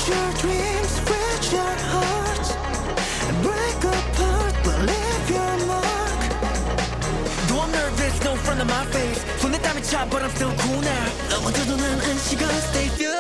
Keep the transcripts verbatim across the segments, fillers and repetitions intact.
your dreams, with your heart, break apart, but leave your mark. Though I'm nervous, no front of my face. 손에 땀이 차, but I'm still cool now. 넘어져도 난 안식어, stay pure.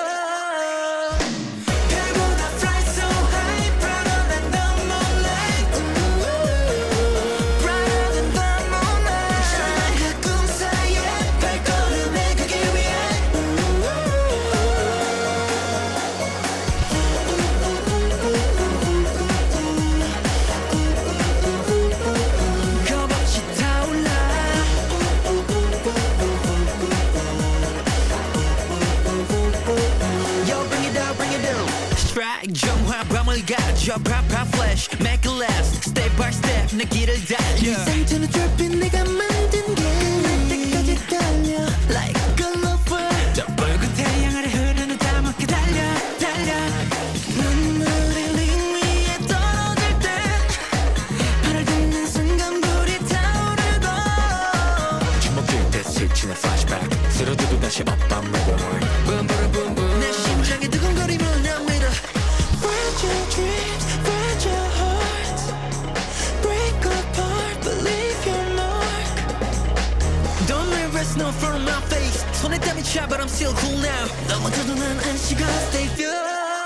정화 밤을 가져 pop pop flash make it last step by step 내 길을 달려 상처는 좁힌 내가 만든 게날 때까지 달려 like a lover. 저 붉은 태양 아래 흐르는 땀없게 달려 달려 눈물이 링 위에 떨어질 때 발을 딛는 순간 불이 타오르고 주먹질 때 스치는 flashback 쓰러져도 다시 up I'm reborn boom boom boom boom 내 심장이 두근거림을 난 믿어. Fragile dreams, fragile hearts, break apart, but leave your mark. Don't let rest no front of my face 손에 땀이 차 but I'm still cool now 넘어져도 난 안식어, stay pure.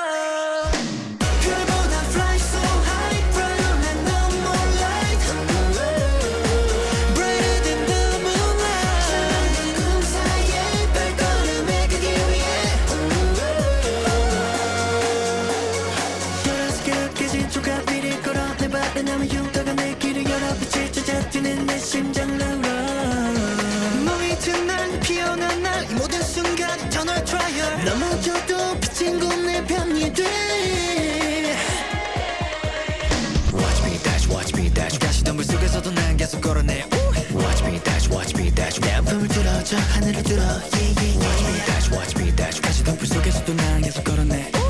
별보다 fly so high, brighter than the moonlight, brighter than the moonlight. 작은 꿈 사이에 발걸음을 걷기 위해 열어서 깨진 조각 비를 걸어 내 발에 남은 흉터가 내 길을 열어 빛을 찾아 뛰는 내 심장 나울어. 멍이 든 날 피어난 날 이 모든 순간이 터널 트라이얼. 넘어져도 비친 곳 내 편이 돼. Watch me dash watch me dash 가시던 물 속에서도 난 계속 걸어내 Watch me dash watch me dash 내 아픔을 들어 저 하늘을 들어 yeah, yeah, yeah. Watch me dash watch me dash 가시던 불 속에서도 난 계속 걸어내